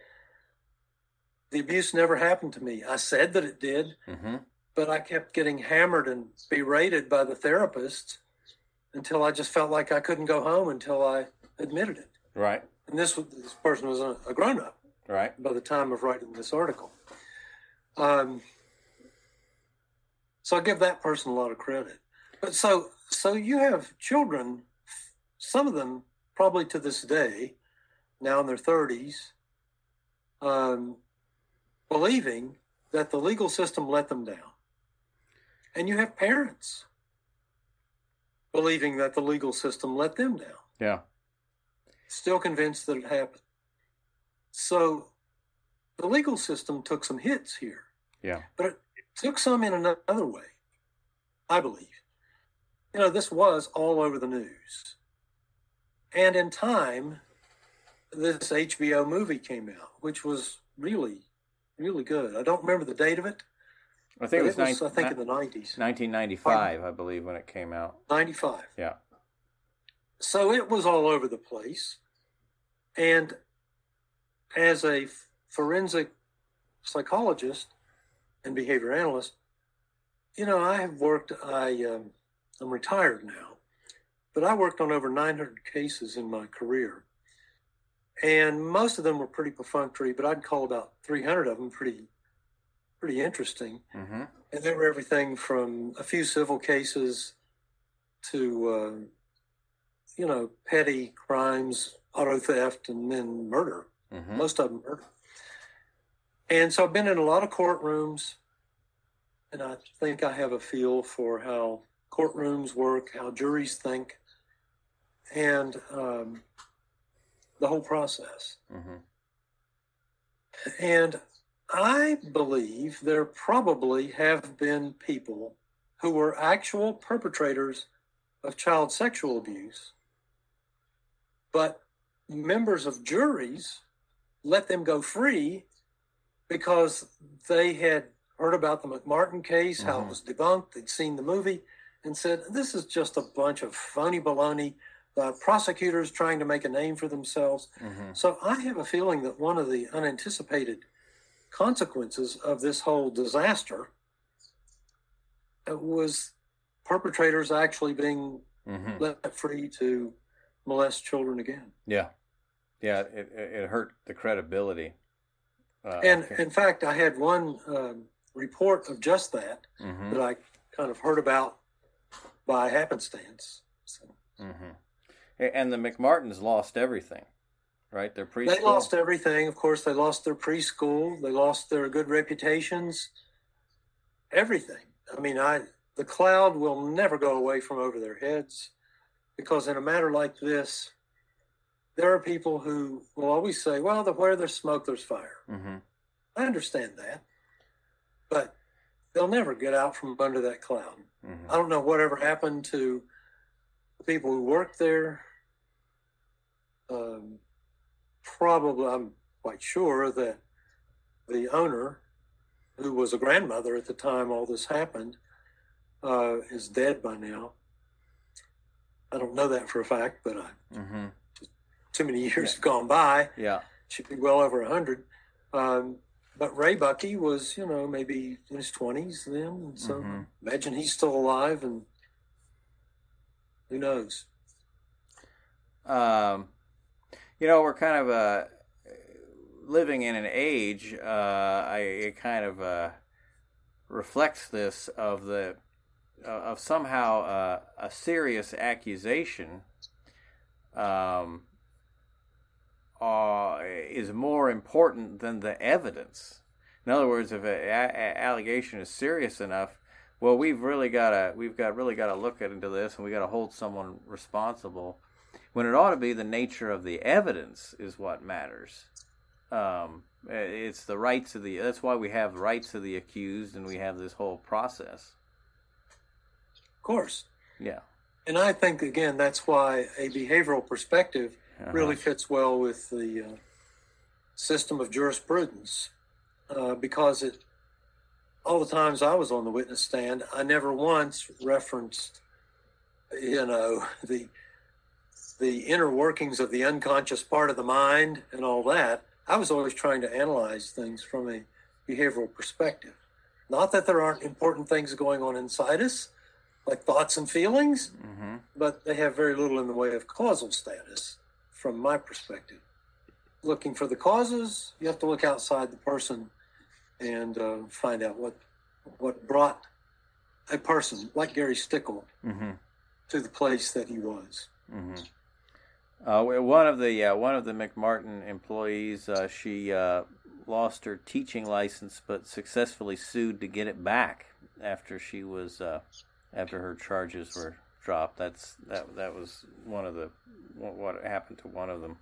the abuse never happened to me. I said that it did, Mm-hmm. but I kept getting hammered and berated by the therapist until I just felt like I couldn't go home until I admitted it. Right. And this, was- this person was a, a grown-up Right. by the time of writing this article. Um, so I give that person a lot of credit. But so so you have children, some of them probably to this day, now in their thirties, um, believing that the legal system let them down. And you have parents believing that the legal system let them down, Yeah. still convinced that it happened. So the legal system took some hits here. Yeah. But it took some in another way, I believe. You know, this was all over the news. And in time, this H B O movie came out, which was really, really good. I don't remember the date of it. I think it was, it was nine, I think in the nineties. nineteen ninety-five, I believe, when it came out. ninety-five. Yeah. So it was all over the place. And as a forensic psychologist and behavior analyst, you know, I have worked, I, um, I'm retired now, but I worked on over nine hundred cases in my career. And most of them were pretty perfunctory, but I'd call about three hundred of them pretty, pretty interesting. Mm-hmm. And they were everything from a few civil cases to, uh, you know, petty crimes, auto theft, and then murder. Mm-hmm. Most of them murder. And so I've been in a lot of courtrooms, and I think I have a feel for how courtrooms work, how juries think, and um, the whole process. Mm-hmm. And I believe there probably have been people who were actual perpetrators of child sexual abuse, but members of juries let them go free because they had heard about the McMartin case, how Mhm. it was debunked, they'd seen the movie, and said, this is just a bunch of phony baloney, uh, prosecutors trying to make a name for themselves. Mm-hmm. So I have a feeling that one of the unanticipated consequences of this whole disaster uh, was perpetrators actually being Mm-hmm. let free to molest children again. Yeah. Yeah, it, it it hurt the credibility. Uh, And okay. in fact, I had one um, report of just that Mm-hmm. that I kind of heard about by happenstance. So, Mm-hmm. And the McMartins lost everything, right? Their preschool. They lost everything. Of course, they lost their preschool. They lost their good reputations. Everything. I mean, I the cloud will never go away from over their heads, because in a matter like this, there are people who will always say, well, the, where there's smoke, there's fire. Mm-hmm. I understand that. But they'll never get out from under that cloud. Mm-hmm. I don't know whatever happened to the people who worked there. Um, probably, I'm quite sure that the owner, who was a grandmother at the time all this happened, uh, is dead by now. I don't know that for a fact, but I, mm-hmm. too many years yeah. have gone by. Yeah, should be well over a hundred. Um, but Ray Buckey was, you know, maybe in his twenties then. So mm-hmm. imagine he's still alive, and who knows? Um, you know, we're kind of uh, living in an age. Uh, I it kind of uh, reflects this of the uh, of somehow uh, a serious accusation. Um. Uh, is more important than the evidence. In other words, if an a- allegation is serious enough, well, we've really got to we've got really got to look into this, and we got to hold someone responsible. When it ought to be the nature of the evidence is what matters. Um, it's the rights of the. That's why we have rights of the accused, and we have this whole process. Of course. Yeah. And I think again that's why a behavioral perspective Uh-huh. really fits well with the uh, system of jurisprudence, uh, because it, all the times I was on the witness stand, I never once referenced, you know, the the inner workings of the unconscious part of the mind and all that. I was always trying to analyze things from a behavioral perspective. Not that there aren't important things going on inside us, like thoughts and feelings, mm-hmm. but they have very little in the way of causal status. From my perspective, looking for the causes, you have to look outside the person and uh, find out what what brought a person like Gary Stickle mm-hmm. to the place that he was. Mm-hmm. Uh, one of the uh, one of the McMartin employees, uh, she uh, lost her teaching license, but successfully sued to get it back after she was uh, after her charges were dropped. That's that that was one of the what happened to one of them.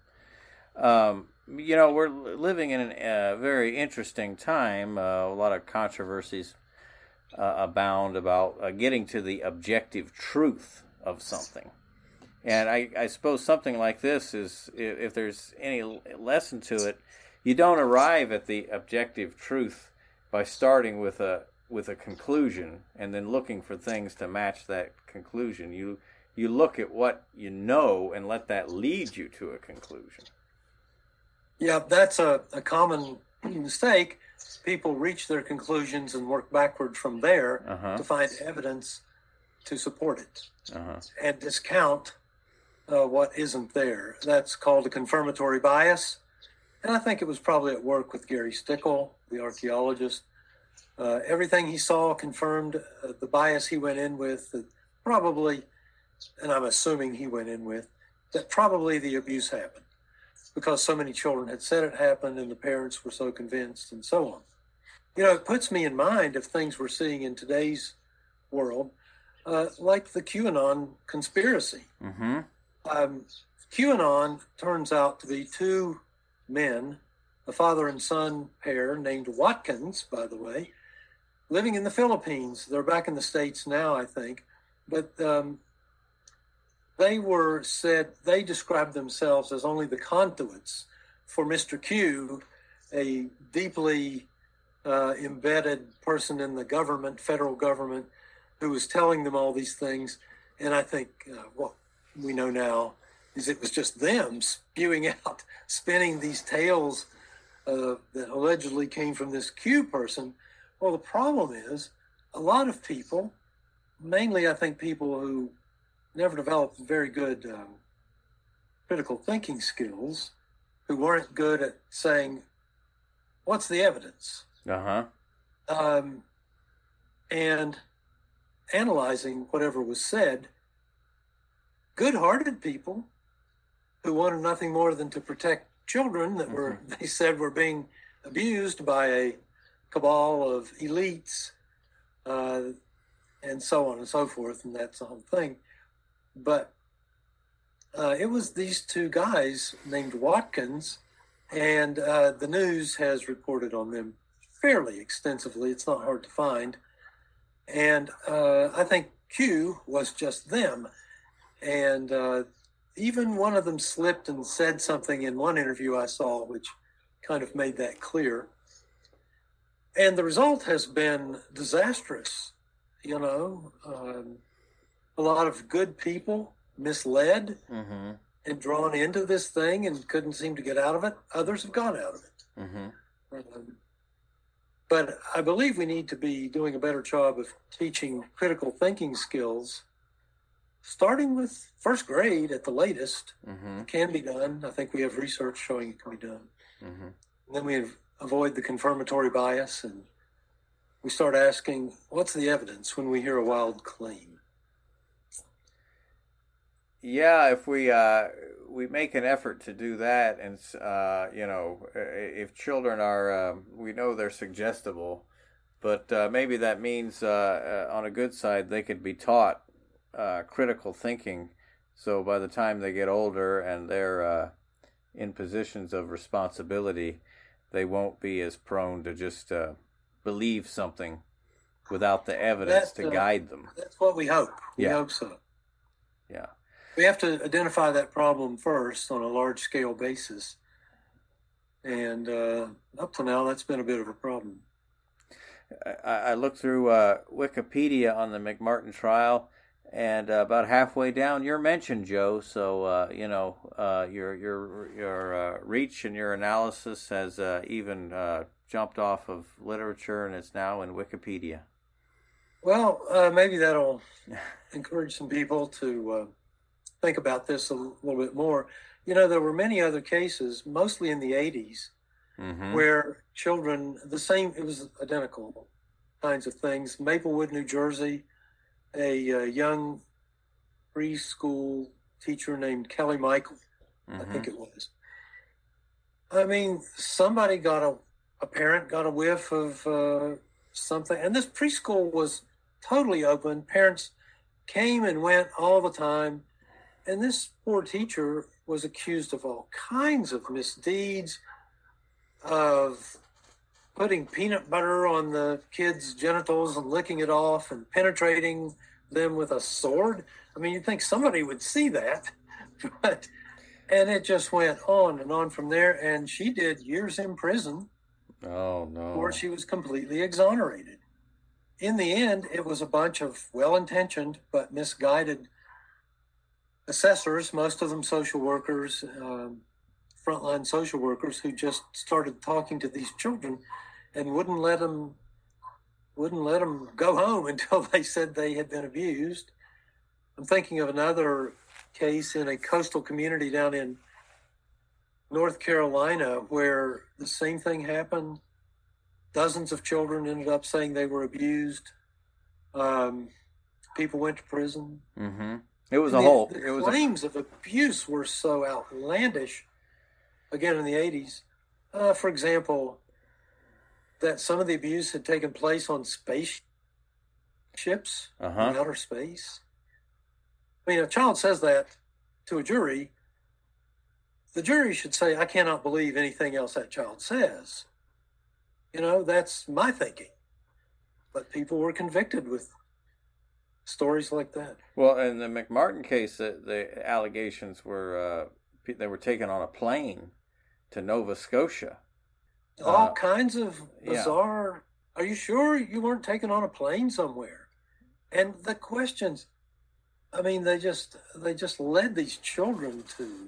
Um, you know, we're living in a uh, very interesting time. Uh, a lot of controversies uh, abound about uh, getting to the objective truth of something. And I, I suppose something like this is, if, if there's any lesson to it, you don't arrive at the objective truth by starting with a with a conclusion and then looking for things to match that conclusion. You you look at what you know and let that lead you to a conclusion. Yeah, that's a, a common mistake. People reach their conclusions and work backward from there uh-huh. to find evidence to support it uh-huh. and discount uh, what isn't there. That's called a confirmatory bias. And I think it was probably at work with Gary Stickle, the archaeologist. Uh, everything he saw confirmed uh, the bias he went in with, that probably, and I'm assuming he went in with, that probably the abuse happened because so many children had said it happened and the parents were so convinced and so on. You know, it puts me in mind of things we're seeing in today's world, uh, like the QAnon conspiracy. Mm-hmm. Um, QAnon turns out to be two men, a father and son pair named Watkins, by the way, living in the Philippines. They're back in the States now, I think. But um, they were said, they described themselves as only the conduits for Mister Q, a deeply uh, embedded person in the government, federal government, who was telling them all these things. And I think uh, what we know now is it was just them spewing out, spinning these tales uh, that allegedly came from this Q person. Well, the problem is a lot of people, mainly I think people who never developed very good um, critical thinking skills, who weren't good at saying, what's the evidence? Uh-huh. Um, and analyzing whatever was said, good-hearted people who wanted nothing more than to protect children that were, mm-hmm. they said, were being abused by a cabal of elites, uh, and so on and so forth, and that's the whole thing. But uh, it was these two guys named Watkins, and uh, the news has reported on them fairly extensively. It's not hard to find. And uh, I think Q was just them. And uh, even one of them slipped and said something in one interview I saw, which kind of made that clear. And the result has been disastrous. You know, um, a lot of good people misled mm-hmm. and drawn into this thing and couldn't seem to get out of it. Others have got out of it. Mm-hmm. Um, but I believe we need to be doing a better job of teaching critical thinking skills, starting with first grade at the latest. Mm-hmm. It can be done. I think we have research showing it can be done. Mm-hmm. And then we have, avoid the confirmatory bias, and we start asking, what's the evidence when we hear a wild claim? Yeah, if we uh, we make an effort to do that, and uh, you know, if children are, um, we know they're suggestible, but uh, maybe that means uh, uh, on a good side they could be taught uh, critical thinking. So by the time they get older and they're uh, in positions of responsibility, they won't be as prone to just uh, believe something without the evidence that, to uh, guide them. That's what we hope. We yeah. hope so. Yeah. We have to identify that problem first on a large-scale basis. And uh, up to now, that's been a bit of a problem. I, I looked through uh, Wikipedia on the McMartin trial, and uh, about halfway down, you're mentioned, Joe. So, uh, you know, uh, your your your uh, reach and your analysis has uh, even uh, jumped off of literature, and it's now in Wikipedia. Well, uh, maybe that'll encourage some people to uh, think about this a little bit more. You know, there were many other cases, mostly in the eighties, mm-hmm. where children, the same, it was identical kinds of things. Maplewood, New Jersey, a, a young preschool teacher named Kelly Michael, mm-hmm. I think it was. I mean, somebody got a, a parent got a whiff of uh, something, and this preschool was totally open. Parents came and went all the time. And this poor teacher was accused of all kinds of misdeeds, of putting peanut butter on the kids' genitals and licking it off and penetrating them with a sword. I mean, you'd think somebody would see that. But, and it just went on and on from there. And she did years in prison. Oh, no. Before she was completely exonerated. In the end, it was a bunch of well-intentioned but misguided assessors, most of them social workers, um, frontline social workers, who just started talking to these children and wouldn't let them wouldn't let them go home until they said they had been abused. I'm thinking of another case in a coastal community down in North Carolina where the same thing happened. Dozens of children ended up saying they were abused. Um, people went to prison. Mm-hmm. It was a the, whole. The it was claims a... of abuse were so outlandish. Again, in the eighties, uh, for example, that some of the abuse had taken place on spaceships uh-huh. in outer space. I mean, if a child says that to a jury, the jury should say, "I cannot believe anything else that child says." You know, that's my thinking. But people were convicted with stories like that. Well, in the McMartin case, the, the allegations were uh, they were taken on a plane to Nova Scotia. All uh, kinds of bizarre. Yeah. Are you sure you weren't taken on a plane somewhere? And the questions. I mean, they just they just led these children to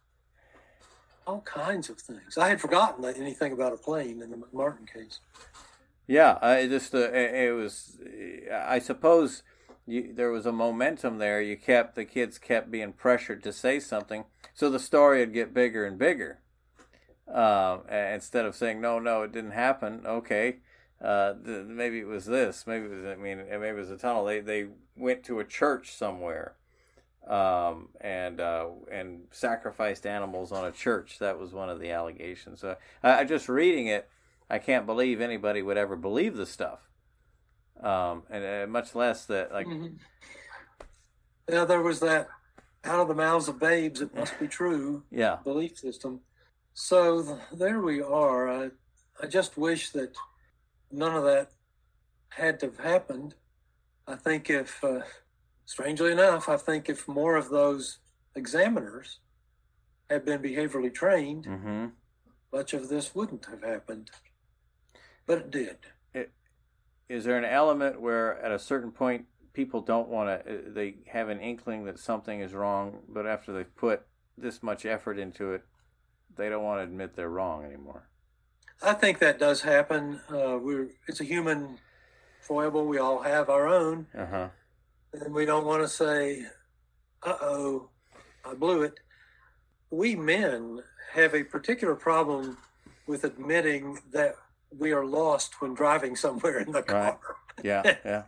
all kinds of things. I had forgotten anything about a plane in the McMartin case. Yeah, I just uh, it was. I suppose. You, there was a momentum there. You kept the kids kept being pressured to say something, so the story would get bigger and bigger. Uh, instead of saying no, no, it didn't happen. Okay, uh, th- maybe it was this. Maybe it was. I mean, maybe it was a tunnel. They they went to a church somewhere. um, and uh, and sacrificed animals on a church. That was one of the allegations. So I, I just reading it, I can't believe anybody would ever believe this stuff, um, and uh, much less that like. Mm-hmm. Yeah, there was that out of the mouths of babes, it must be true. Yeah. Belief system. So th- there we are. I, I just wish that none of that had to have happened. I think if, uh, strangely enough, I think if more of those examiners had been behaviorally trained, mm-hmm. much of this wouldn't have happened. But it did. It, is there an element where at a certain point people don't want to, they have an inkling that something is wrong, but after they've put this much effort into it, they don't want to admit they're wrong anymore? I think that does happen. Uh, we're it's a human foible. We all have our own. Uh-huh. And we don't want to say, uh-oh, I blew it. We men have a particular problem with admitting that we are lost when driving somewhere in the car. Right. Yeah, yeah.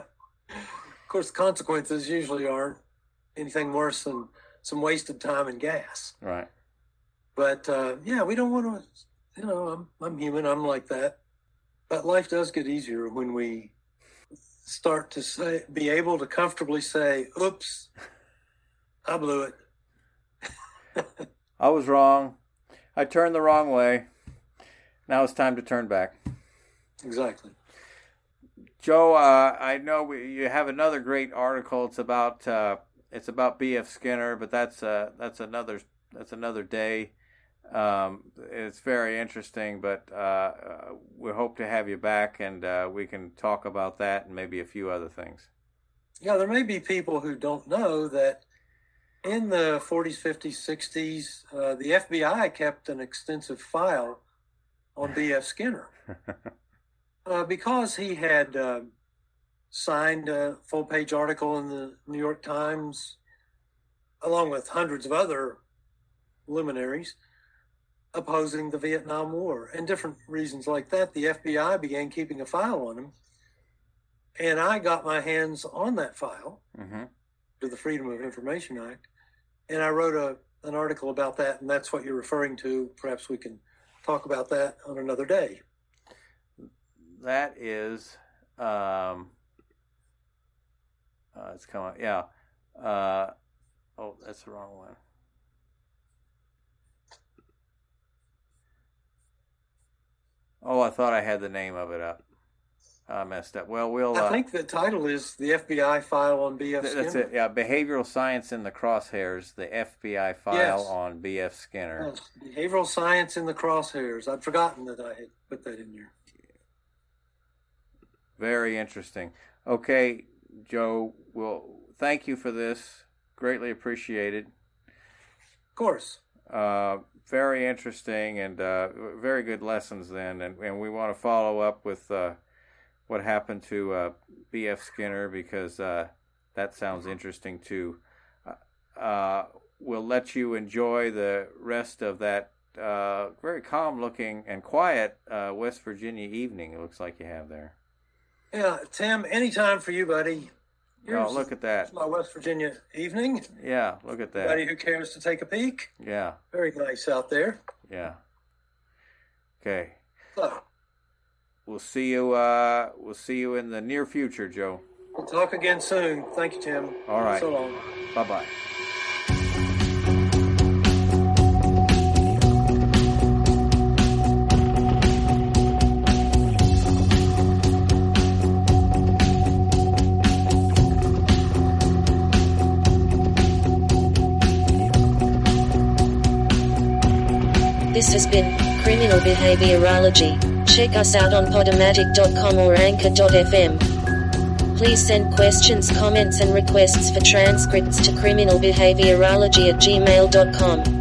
Of course, the consequences usually aren't anything worse than some wasted time and gas. Right. But, uh, yeah, we don't want to, you know, I'm, I'm human, I'm like that. But life does get easier when we start to say, be able to comfortably say, oops, I blew it. I was wrong. I turned the wrong way. Now it's time to turn back. Exactly. Joe, uh, I know we, you have another great article. It's about uh, it's about B F Skinner, but that's uh, that's another that's another day. Um, it's very interesting, but uh, uh, we hope to have you back, and uh, we can talk about that and maybe a few other things. Yeah, there may be people who don't know that in the forties, fifties, sixties, uh, the F B I kept an extensive file on B F Skinner. Uh, because he had uh, signed a full-page article in the New York Times, along with hundreds of other luminaries, opposing the Vietnam War, and different reasons like that, the F B I began keeping a file on him. And I got my hands on that file, mm-hmm. to the Freedom of Information Act, and I wrote a, an article about that, and that's what you're referring to. Perhaps we can talk about that on another day. That is, um, uh, it's coming, yeah. Uh, oh, that's the wrong one. Oh, I thought I had the name of it up. I messed up. Well, we'll. Uh, I think the title is the F B I file on B F th- Skinner. That's it. Yeah, Behavioral Science in the Crosshairs, the F B I file yes. on B F Skinner. Yes. Behavioral Science in the Crosshairs. I'd forgotten that I had put that in there. Very interesting. Okay, Joe, well, thank you for this. Greatly appreciated. Of course. Uh, very interesting and uh, very good lessons then. And, and we want to follow up with uh, what happened to uh, B F Skinner because uh, that sounds interesting too. Uh, we'll let you enjoy the rest of that uh, very calm looking and quiet uh, West Virginia evening it looks like you have there. Yeah, Tim, anytime for you, buddy. Here's, oh, look at that. My West Virginia evening. Yeah, look at that. Anybody who cares to take a peek. Yeah. Very nice out there. Yeah. Okay. So, we'll see you uh we'll see you in the near future, Joe. We'll talk again soon. Thank you, Tim. All right. So long. Bye-bye. This has been Criminal Behaviorology. Check us out on podomatic dot com or anchor dot f m. Please send questions, comments and requests for transcripts to criminalbehaviorology at gmail dot com.